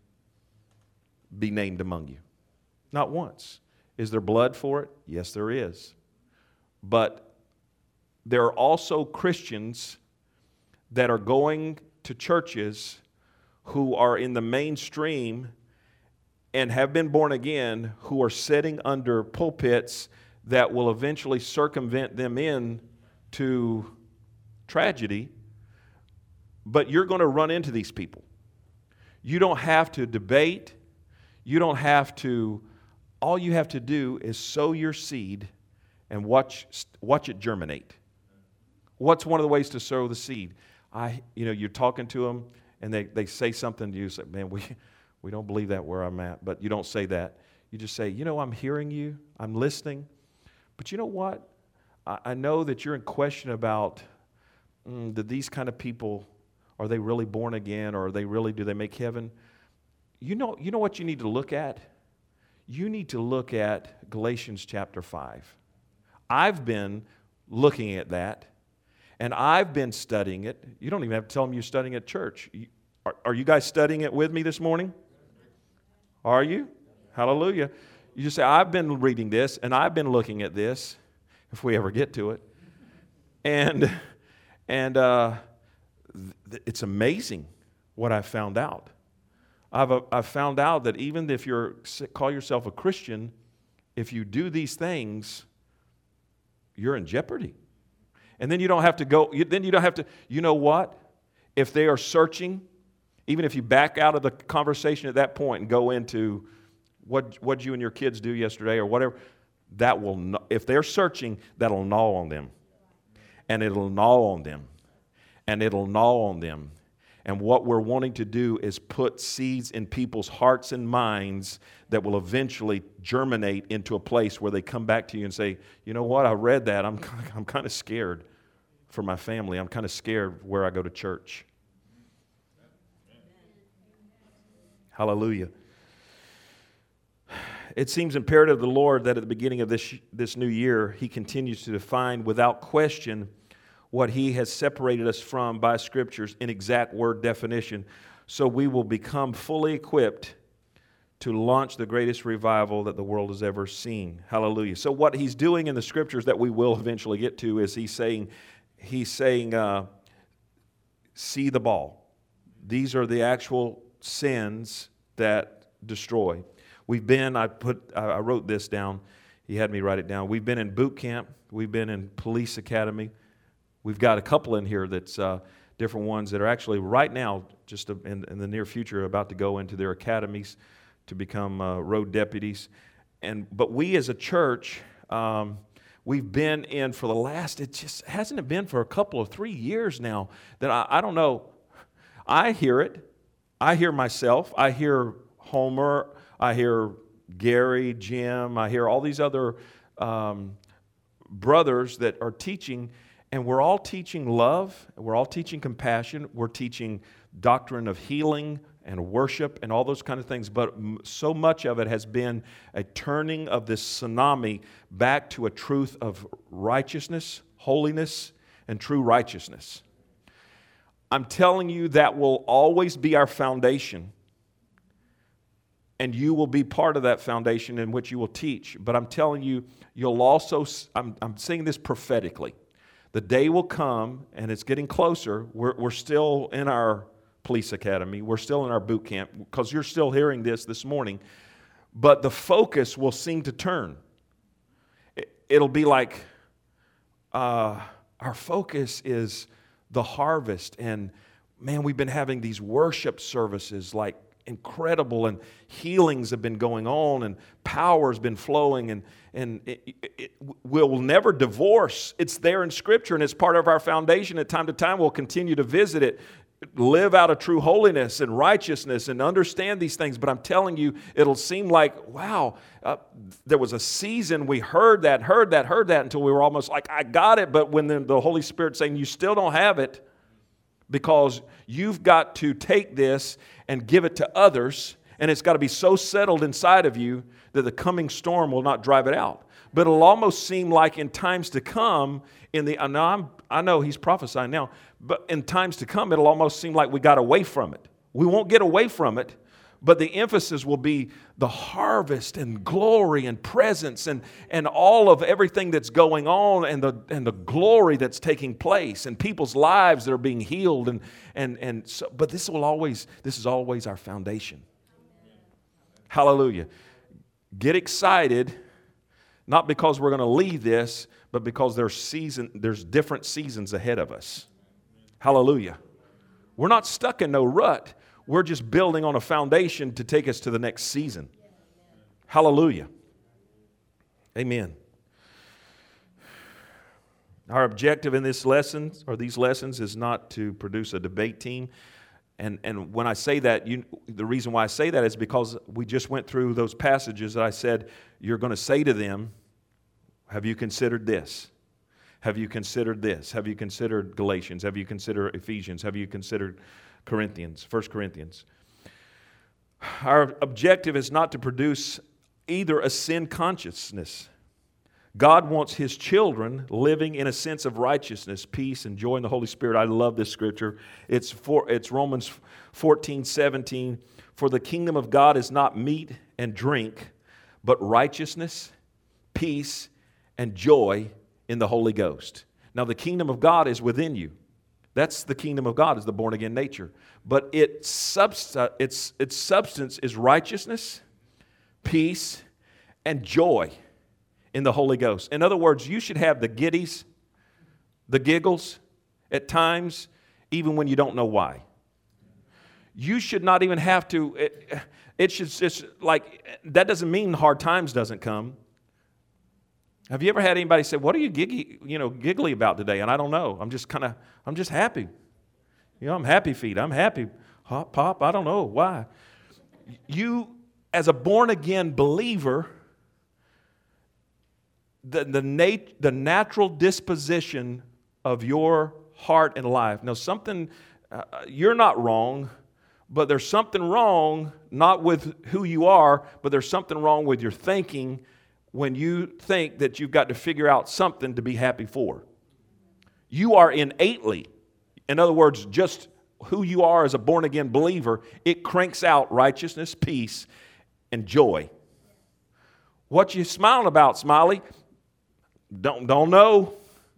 be named among you. Not once. Is there blood for it? Yes, there is. But there are also Christians that are going to churches who are in the mainstream and have been born again, who are sitting under pulpits that will eventually circumvent them in to tragedy. But you're going to run into these people. You don't have to debate. You don't have to, all you have to do is sow your seed and watch, watch it germinate. What's one of the ways to sow the seed? I, you know, you're talking to them and they, they say something to you, say, man, we... We don't believe that where I'm at, but you don't say that. You just say, you know, I'm hearing you, I'm listening, but you know what? I, I know that you're in question about, mm, do these kind of people, are they really born again, or are they really, do they make heaven? You know, you know what you need to look at? You need to look at Galatians chapter five. I've been looking at that, and I've been studying it. You don't even have to tell them you're studying at church. You, are, are you guys studying it with me this morning? Are you? Hallelujah. You just say, I've been reading this, and I've been looking at this, if we ever get to it. And and uh, th- it's amazing what I've found out. I've, uh, I've found out that even if you call yourself a Christian, if you do these things, you're in jeopardy. And then you don't have to go, you, then you don't have to, you know what? If they are searching, even if you back out of the conversation at that point and go into what what you and your kids do yesterday or whatever, that will, if they're searching, that'll gnaw on them. And it'll gnaw on them. And it'll gnaw on them. And what we're wanting to do is put seeds in people's hearts and minds that will eventually germinate into a place where they come back to you and say, you know what, I read that. I'm, I'm kind of scared for my family. I'm kind of scared where I go to church. Hallelujah. It seems imperative to the Lord that at the beginning of this, this new year, He continues to define without question what He has separated us from by Scriptures in exact word definition, so we will become fully equipped to launch the greatest revival that the world has ever seen. Hallelujah. So what He's doing in the Scriptures that we will eventually get to is He's saying, He's saying, uh, see the ball. These are the actual sins that destroy. We've been, I put, I wrote this down. He had me write it down. We've been in boot camp. We've been in police academy. We've got a couple in here that's uh, different ones that are actually right now, just in, in the near future, about to go into their academies to become uh, road deputies. and but we as a church, um, we've been in for the last, it just hasn't it been for a couple of three years now that I, I don't know. I hear it. I hear myself. I hear Homer. I hear Gary, Jim. I hear all these other um, brothers that are teaching, and we're all teaching love. We're all teaching compassion. We're teaching doctrine of healing and worship and all those kind of things. But so much of it has been a turning of this tsunami back to a truth of righteousness, holiness, and true righteousness. I'm telling you, that will always be our foundation. And you will be part of that foundation in which you will teach. But I'm telling you, you'll also, I'm, I'm saying this prophetically. The day will come, and it's getting closer. We're, we're still in our police academy. We're still in our boot camp, because you're still hearing this this morning. But the focus will seem to turn. It, it'll be like uh, our focus is the harvest. And man, we've been having these worship services like incredible, and healings have been going on, and power's been flowing, and and it, it, it, we'll never divorce. It's there in Scripture, and it's part of our foundation. At time to time, we'll continue to visit it, live out a true holiness and righteousness, and understand these things. But I'm telling you, it'll seem like, wow, uh, there was a season we heard that, heard that, heard that, until we were almost like, I got it. But when the, the Holy Spirit's saying, you still don't have it, because you've got to take this and give it to others, and it's got to be so settled inside of you that the coming storm will not drive it out. But it'll almost seem like in times to come, in the, I know, I'm, I know he's prophesying now, but in times to come, it'll almost seem like we got away from it. We won't get away from it, but the emphasis will be the harvest and glory and presence and, and all of everything that's going on, and the and the glory that's taking place, and people's lives that are being healed, and and and so, but this will always this is always our foundation. Hallelujah. Get excited, not because we're going to leave this, but because there's season there's different seasons ahead of us. Hallelujah. We're not stuck in no rut. We're just building on a foundation to take us to the next season. Hallelujah. Amen. Our objective in this lesson, or these lessons, is not to produce a debate team. And and when I say that, you, the reason why I say that is because we just went through those passages that I said you're going to say to them, have you considered this? Have you considered this? Have you considered Galatians? Have you considered Ephesians? Have you considered Corinthians, First Corinthians? Our objective is not to produce either a sin consciousness. God wants His children living in a sense of righteousness, peace, and joy in the Holy Spirit. I love this scripture. It's for, it's Romans fourteen seventeen. For the kingdom of God is not meat and drink, but righteousness, peace, and joy in the Holy Ghost. Now, the kingdom of God is within you. That's the kingdom of God, is the born-again nature. But its, subst- its, its substance is righteousness, peace, and joy in the Holy Ghost. In other words, you should have the giddies, the giggles at times, even when you don't know why. You should not even have to, it, it should just, like, that doesn't mean hard times doesn't come. Have you ever had anybody say, what are you giggy, you know, giggly about today? And I don't know. I'm just kind of, I'm just happy. You know, I'm happy feet. I'm happy. Hop, pop, I don't know. Why? You, as a born-again believer, the, the, nat- the natural disposition of your heart and life. Now, something, uh, you're not wrong, but there's something wrong, not with who you are, but there's something wrong with your thinking when you think that you've got to figure out something to be happy for. You are innately, in other words, just who you are as a born-again believer, it cranks out righteousness, peace, and joy. What you smiling about, Smiley? Don't, don't know.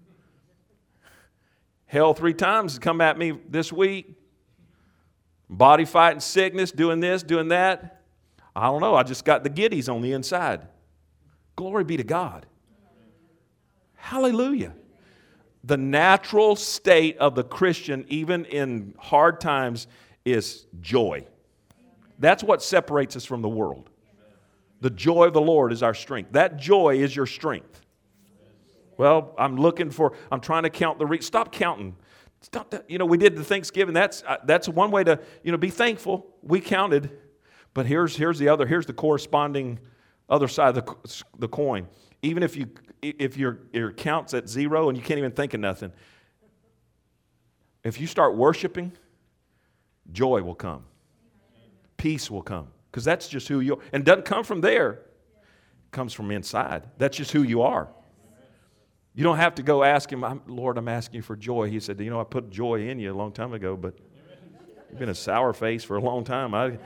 Hell three times has come at me this week. Body fighting sickness, doing this, doing that. I don't know. I just got the giddies on the inside. Glory be to God. Hallelujah. The natural state of the Christian, even in hard times, is joy. That's what separates us from the world. The joy of the Lord is our strength. That joy is your strength. Well, I'm looking for, I'm trying to count the, re- stop counting. Stop that. You know, we did the Thanksgiving. That's uh, that's one way to, you know, be thankful. We counted. But here's here's the other, here's the corresponding other side of the, the coin. Even if you if your your count's at zero and you can't even think of nothing, if you start worshiping, joy will come. Peace will come. Because that's just who you are. And it doesn't come from there. It comes from inside. That's just who you are. You don't have to go ask him, I'm, Lord, I'm asking you for joy. He said, you know, I put joy in you a long time ago, but you've been a sour face for a long time. I,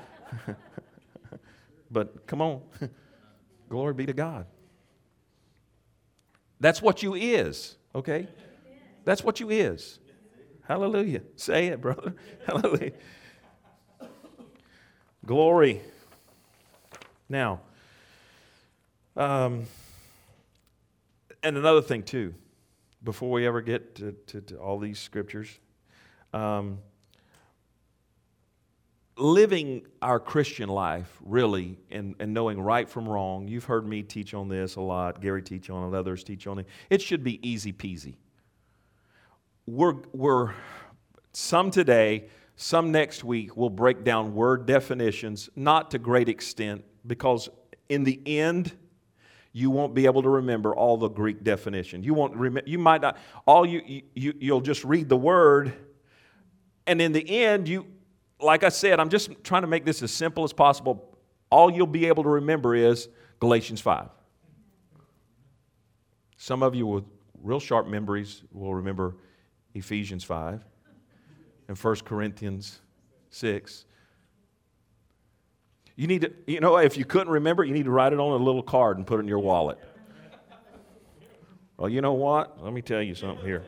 but come on. Glory be to God. That's what you is, okay? That's what you is. Hallelujah. Say it, brother. Hallelujah. Glory. Now, um, and another thing too, before we ever get to, to, to all these scriptures, um, living our Christian life really and, and knowing right from wrong, you've heard me teach on this a lot, Gary teach on it, others teach on it. It should be easy peasy. We're, we're some today, some next week will break down word definitions, not to great extent, because in the end, you won't be able to remember all the Greek definition. You won't rem- You might not. All you, you you'll just read the word, and in the end, you, like I said, I'm just trying to make this as simple as possible. All you'll be able to remember is Galatians five. Some of you with real sharp memories will remember Ephesians five and First Corinthians six. You need to, you know, if you couldn't remember, you need to write it on a little card and put it in your wallet. Well, you know what? Let me tell you something here.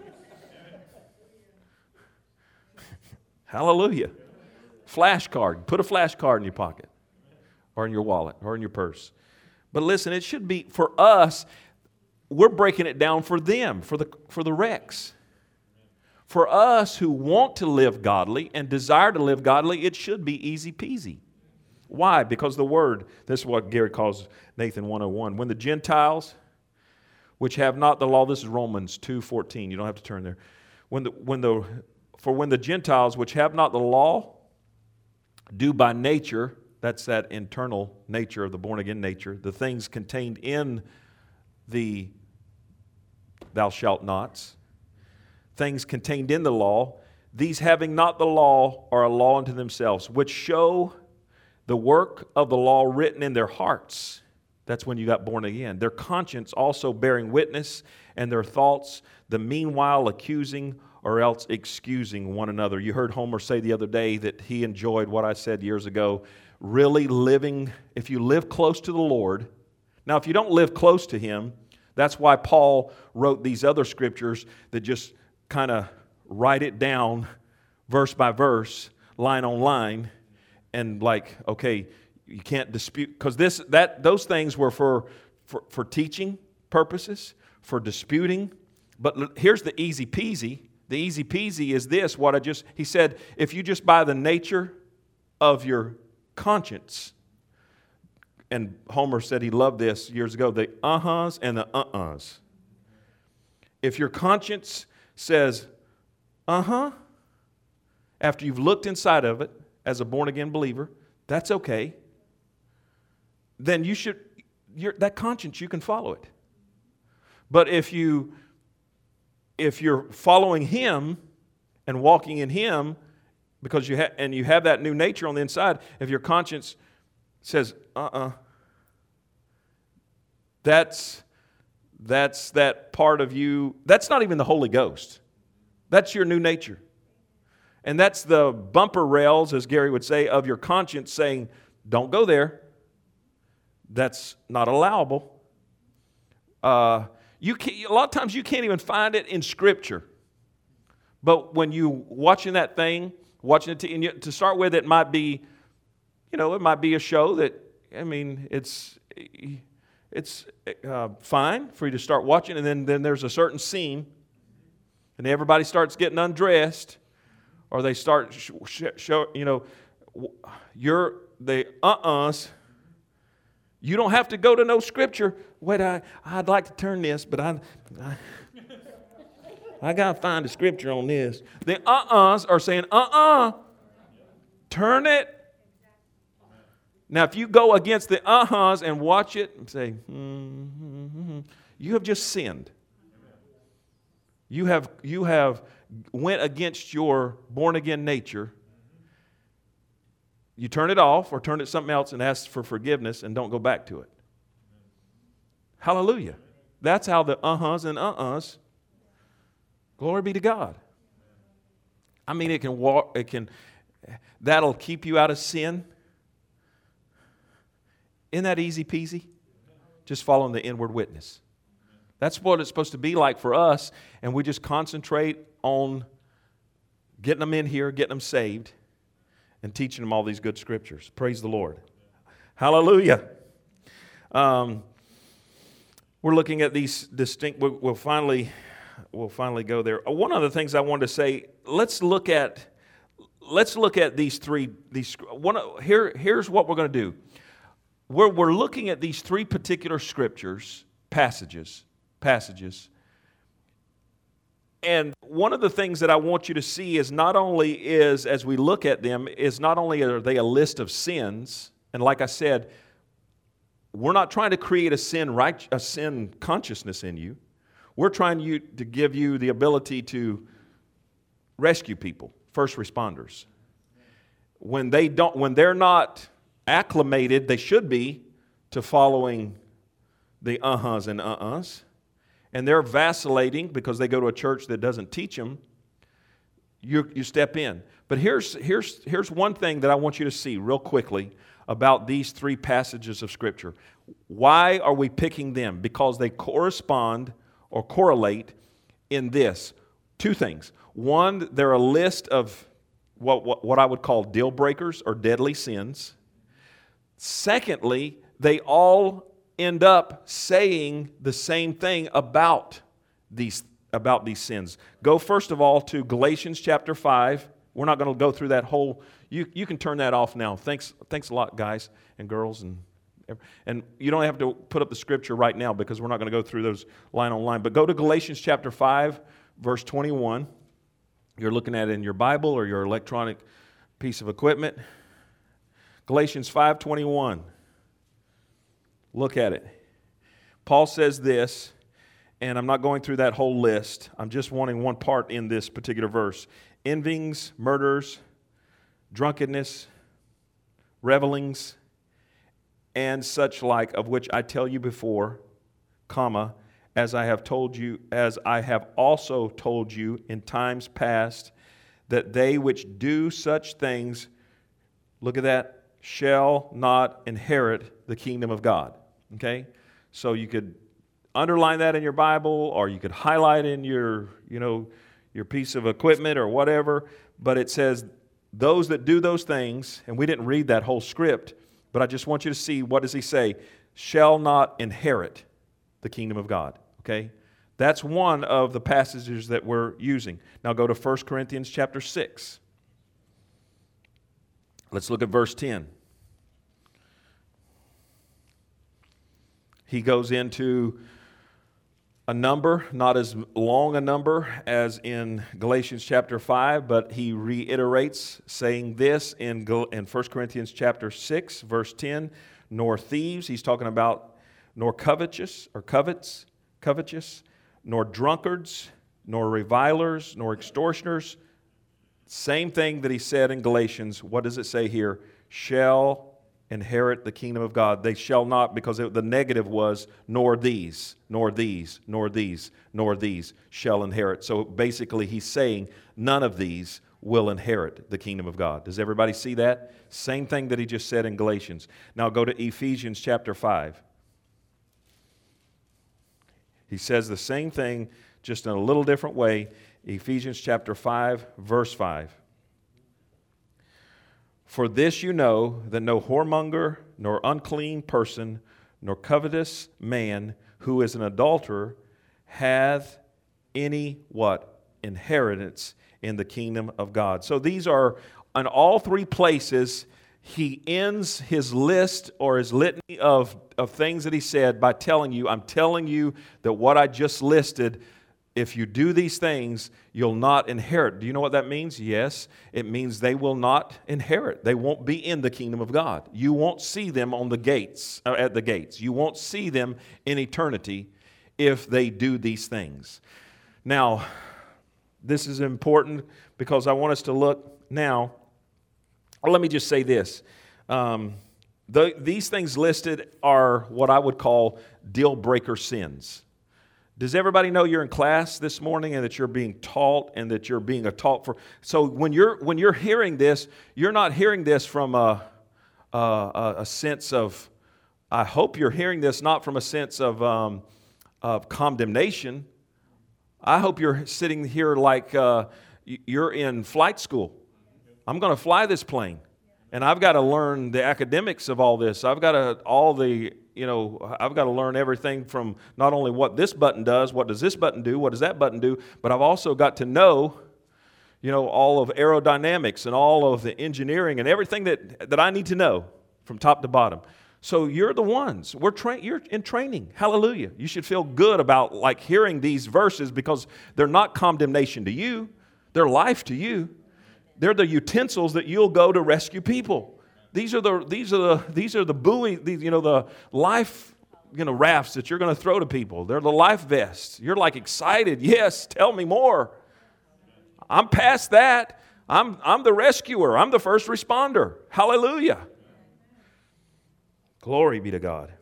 Hallelujah. Flash card. Put a flash card in your pocket or in your wallet or in your purse. But listen, it should be for us, we're breaking it down for them, for the for the wrecks. For us who want to live godly and desire to live godly, it should be easy peasy. Why? Because the word, this is what Gary calls Nathan one oh one. When the Gentiles, which have not the law, this is Romans two fourteen. You don't have to turn there. When the when the for when the Gentiles, which have not the law, do by nature, that's that internal nature of the born again nature, the things contained in the thou shalt nots, things contained in the law, these having not the law are a law unto themselves, which show the work of the law written in their hearts. That's when you got born again. Their conscience also bearing witness, and their thoughts, the meanwhile accusing or else excusing one another. You heard Homer say the other day that he enjoyed what I said years ago, really living, if you live close to the Lord. Now, if you don't live close to Him, that's why Paul wrote these other scriptures that just kind of write it down verse by verse, line on line, and like, okay, you can't dispute, because this that those things were for, for for teaching purposes, for disputing. But l- here's the easy peasy. The easy peasy is this, what I just, he said, if you just by the nature of your conscience, and Homer said he loved this years ago, the uh-huhs and the uh-uhs. If your conscience says, uh-huh, after you've looked inside of it as a born-again believer, that's okay, then you should, your, that conscience, you can follow it. But if you, if you're following Him and walking in Him, because you have, and you have that new nature on the inside, if your conscience says, uh-uh, that's, that's that part of you, that's not even the Holy Ghost. That's your new nature. And that's the bumper rails, as Gary would say, of your conscience saying, don't go there. That's not allowable. Uh, you can't, a lot of times you can't even find it in Scripture. But when you watching that thing, watching it, to, and you, to start with, it might be, you know, it might be a show that, I mean, it's it's uh, fine for you to start watching, and then, then there's a certain scene, and everybody starts getting undressed, or they start sh- sh- show, you know, you're the uh-uhs, You don't have to go to no scripture. Wait, I, I'd like to turn this, but I, I, I got to find a scripture on this. The uh-uhs are saying, uh-uh, turn it. Now, if you go against the uh-uhs and watch it and say, mm-hmm, you have just sinned. You have, you have went against your born-again nature. You turn it off or turn it something else and ask for forgiveness and don't go back to it. Hallelujah. That's how the uh-uhs and uh-uhs, glory be to God. I mean, it can walk, it can, that'll keep you out of sin. Isn't that easy peasy? Just following the inward witness. That's what it's supposed to be like for us, and we just concentrate on getting them in here, getting them saved, and teaching them all these good scriptures. Praise the Lord. Hallelujah. Um, we're looking at these distinct, we'll, we'll finally we'll finally go there. One of the things I wanted to say, let's look at let's look at these three, these one here, here's what we're going to do. We're, we're looking at these three particular scriptures, passages, passages. And one of the things that I want you to see is not only is, as we look at them, is not only are they a list of sins, and like I said, we're not trying to create a sin right, a sin consciousness in you. We're trying you, to give you the ability to rescue people, first responders. When they don't, when they're not acclimated, they should be, to following the uh-uhs and uh-uhs, and they're vacillating because they go to a church that doesn't teach them, you, you step in. But here's, here's, here's one thing that I want you to see real quickly about these three passages of Scripture. Why are we picking them? Because they correspond or correlate in this. Two things. One, they're a list of what, what, what I would call deal breakers or deadly sins. Secondly, they all end up saying the same thing about these, about these sins. Go first of all to Galatians chapter five. We're not going to go through that whole, you, you can turn that off now. Thanks, thanks a lot, guys and girls. And, and you don't have to put up the scripture right now because we're not going to go through those line on line. But go to Galatians chapter five, verse twenty-one. You're looking at it in your Bible or your electronic piece of equipment. Galatians five twenty-one. Look at it. Paul says this, and I'm not going through that whole list. I'm just wanting one part in this particular verse. Envyings, murders, drunkenness, revelings, and such like, of which I tell you before, comma, as I have told you, as I have also told you in times past, that they which do such things, look at that, shall not inherit the kingdom of God. Okay? So you could underline that in your Bible, or you could highlight in your, you know, your piece of equipment or whatever, but it says those that do those things, and we didn't read that whole script, but I just want you to see, what does he say? Shall not inherit the kingdom of God. Okay? That's one of the passages that we're using. Now go to First Corinthians chapter six. Let's look at verse ten. He goes into a number, not as long a number as in Galatians chapter five, but he reiterates saying this in, in First Corinthians chapter six, verse ten, nor thieves, he's talking about, nor covetous, or covets, covetous, nor drunkards, nor revilers, nor extortioners. Same thing that he said in Galatians. What does it say here? Shall inherit the kingdom of God. They shall not, because it, the negative was, nor these, nor these, nor these, nor these shall inherit. So basically he's saying none of these will inherit the kingdom of God. Does everybody see that? Same thing that he just said in Galatians. Now go to Ephesians chapter five. He says the same thing, just in a little different way. Ephesians chapter five, verse five. For this you know, that no whoremonger, nor unclean person, nor covetous man, who is an adulterer, hath any, what? Inheritance in the kingdom of God. So these are, in all three places, he ends his list or his litany of, of things that he said by telling you, I'm telling you that what I just listed, if you do these things, you'll not inherit. Do you know what that means? Yes, it means they will not inherit. They won't be in the kingdom of God. You won't see them on the gates, uh, at the gates. You won't see them in eternity if they do these things. Now, this is important because I want us to look now. Well, let me just say this. Um, the, these things listed are what I would call deal breaker sins. Does everybody know you're in class this morning and that you're being taught and that you're being a taught for? So when you're when you're hearing this, you're not hearing this from a, a, a sense of, I hope you're hearing this not from a sense of, um, of condemnation. I hope you're sitting here like uh, you're in flight school. I'm going to fly this plane, and I've got to learn the academics of all this. I've got to all the you know I've got to learn everything from not only what this button does, what does this button do, what does that button do, but I've also got to know, you know, all of aerodynamics and all of the engineering and everything that that I need to know from top to bottom. So you're the ones. We're tra- you're in training. Hallelujah. You should feel good about like hearing these verses because they're not condemnation to you. They're life to you. They're the utensils that you'll go to rescue people. These are the these are the these are the buoy, these, you know, the life, you know, rafts that you're going to throw to people. They're the life vests. You're like excited. Yes, tell me more. I'm past that. I'm I'm the rescuer. I'm the first responder. Hallelujah. Glory be to God.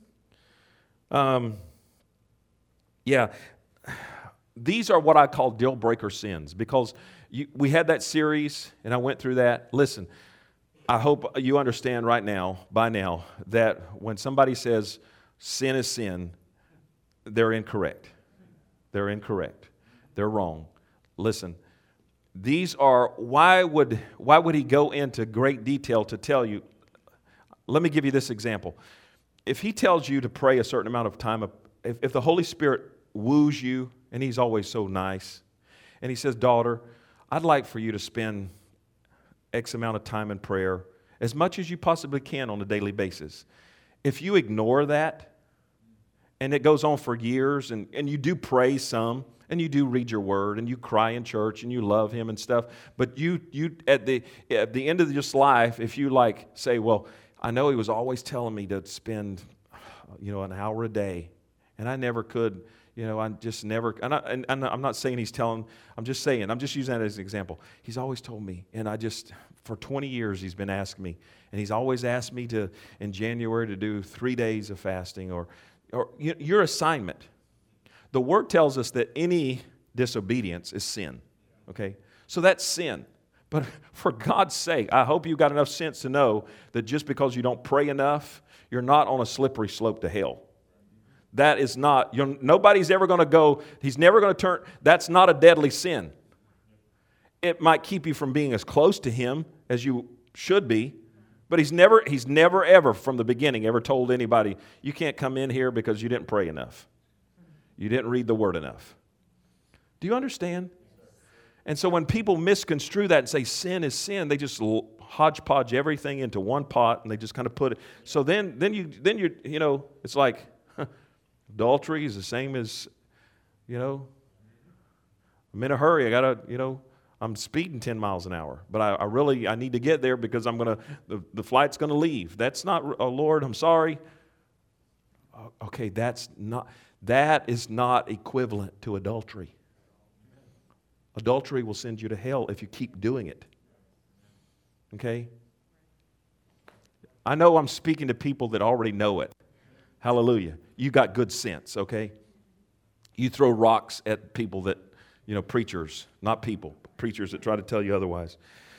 Um, yeah, these are what I call deal breaker sins because you, we had that series and I went through that. Listen, I hope you understand right now, by now, that when somebody says sin is sin, they're incorrect. They're incorrect. They're wrong. Listen, these are, why would, why would he go into great detail to tell you? Let me give you this example. If he tells you to pray a certain amount of time, if, if the Holy Spirit woos you, and he's always so nice, and he says, daughter, I'd like for you to spend X amount of time in prayer, as much as you possibly can on a daily basis. If you ignore that, and it goes on for years, and, and you do pray some, and you do read your word, and you cry in church, and you love him and stuff, but you you at the at the end of your life, if you like say, well, I know he was always telling me to spend, you know, an hour a day, and I never could, you know, I just never, and, I, and, and I'm not saying he's telling, I'm just saying, I'm just using that as an example. He's always told me, and I just, for twenty years he's been asking me, and he's always asked me to, in January, to do three days of fasting, or, or your assignment. The Word tells us that any disobedience is sin, okay? So that's sin. But for God's sake, I hope you've got enough sense to know that just because you don't pray enough, you're not on a slippery slope to hell. That is not, you're, nobody's ever going to go, he's never going to turn, that's not a deadly sin. It might keep you from being as close to him as you should be, but he's never, he's never ever from the beginning ever told anybody, you can't come in here because you didn't pray enough. You didn't read the Word enough. Do you understand? And so when people misconstrue that and say sin is sin, they just hodgepodge everything into one pot and they just kind of put it. So then, then you, then you, you know, it's like huh, adultery is the same as, you know, I'm in a hurry. I gotta, you know, I'm speeding ten miles an hour, but I, I really I need to get there because I'm gonna the, the flight's gonna leave. That's not, oh Lord, I'm sorry. Okay, that's not that is not equivalent to adultery. Adultery will send you to hell if you keep doing it. Okay? I know I'm speaking to people that already know it. Hallelujah. You got good sense, okay? You throw rocks at people that, you know, preachers, not people, preachers that try to tell you otherwise.